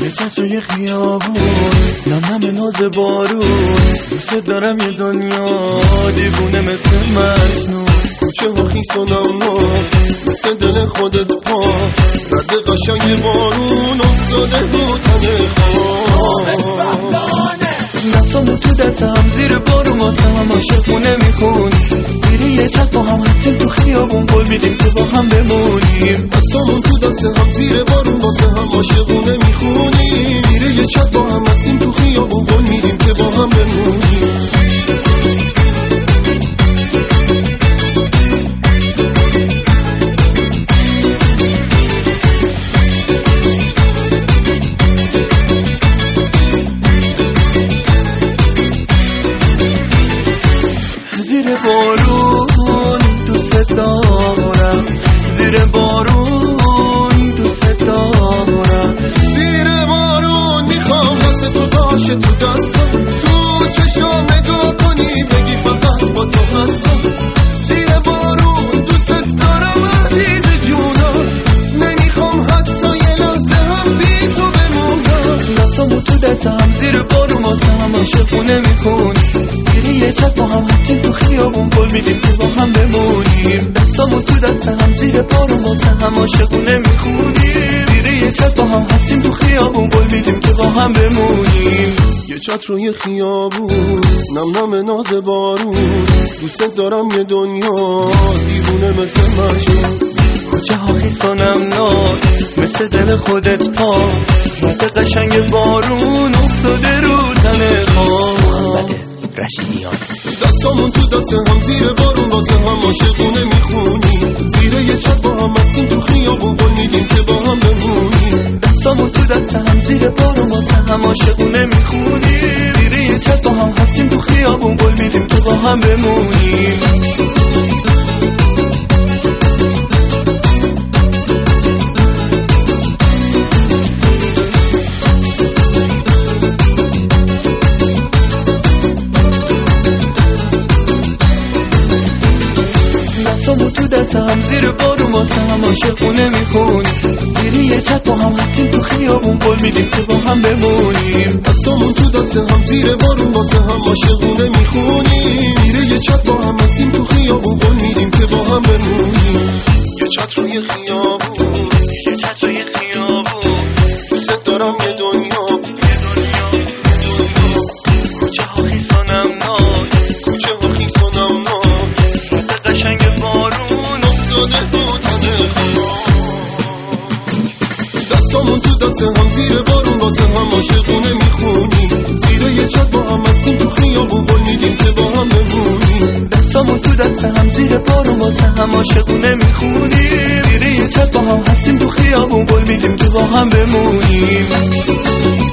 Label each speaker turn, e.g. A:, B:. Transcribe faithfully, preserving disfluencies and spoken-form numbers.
A: یه چشوی خیابون نم نم ناز بارون دوست دارم یه دنیا دیوونه مثل مجنون
B: کوچه ها خیس و نمنا مثل دل خودت پا رد قشنگ بارون افتاده رو تن خواه
A: نفسمون تو دست هم زیر بارون واسه هم عاشقونه میخونی زیر یه چت با هم هستیم تو خیابون قول میدیم که با هم بمونیم
B: نفسمون تو دست هم زیر بارون واسه هم عاشقونه میخونی زیر یه چت با هم هستیم تو خیابون قول میدیم که با هم بمونیم
A: زیر بارون دوست دارم زیر بارون دوست دارم
B: زیر بارون میخوام دست تو باشه تو دستم تو چشام نگاه کنی بگی فقط با تو هستم زیر بارون دوست دارم عزیز جونم نمیخوام حتی یه لحظه هم بی تو بمونم
A: نفسمون تو دست هم زیر بارون واسه هم عاشقونه میخونی زیر یه چت با هم هستیم تو خیابون قول میدیم که با هم بمونیم دستامون تو دست هم زیر بارون واسه هم عاشقونه میخونیم زیر یه چت با هم هستیم تو خیابون قول میدیم که با هم بمونیم
B: یه چت روی خیابون نم نم ناز بارون دوست دارم یه دنیا دیوونه مثل مجنون
A: کوچه ها خیس و نمناک مثل دل خودت پا رد قشنگ بارون افتاده رو تن خواه رشیدیان
B: دستامون تو دست هم زیر بارون واسه هم عاشقونه میخونی زیر یه چت با هم هستیم تو خیابون قول میدیم که با هم بمونیم
A: دستامون تو دست هم زیر بارون واسه هم عاشقونه میخونی زیر یه چت با هم هستیم تو خیابون قول میدیم که با هم بمونیم دستامون تو دست هم زیر بارون واسه هم عاشقونه میخونی زیر یه چت با هم هستیم تو خیابون قول میدیم که با هم بمونیم
B: دستامون تو دست هم زیر بارون واسه هم عاشقونه میخونی زیر یه چت با هم هستیم تو خیابون قول میدیم که با هم بمونیم یه چت روی خیابون
A: یه چت روی خیابون
B: دوست دارم یه دنیا
A: یه دنیا یه دنیا کوچه ها خیس و نمناک
B: کوچه ها خیس و نمناک
A: رد قشنگ بارون
B: افتاده رو تن خواه دستامون تو دست هم زیر بارون واسه هم عاشقونه میخونی زیر یه چت با هم هستیم تو خیابون قول میدیم که با هم بمونیم
A: دستامون تو دست هم زیر بارون واسه هم عاشقونه میخونی زیر یه چت با هم هستیم تو خیابون قول میدیم که با هم بمونیم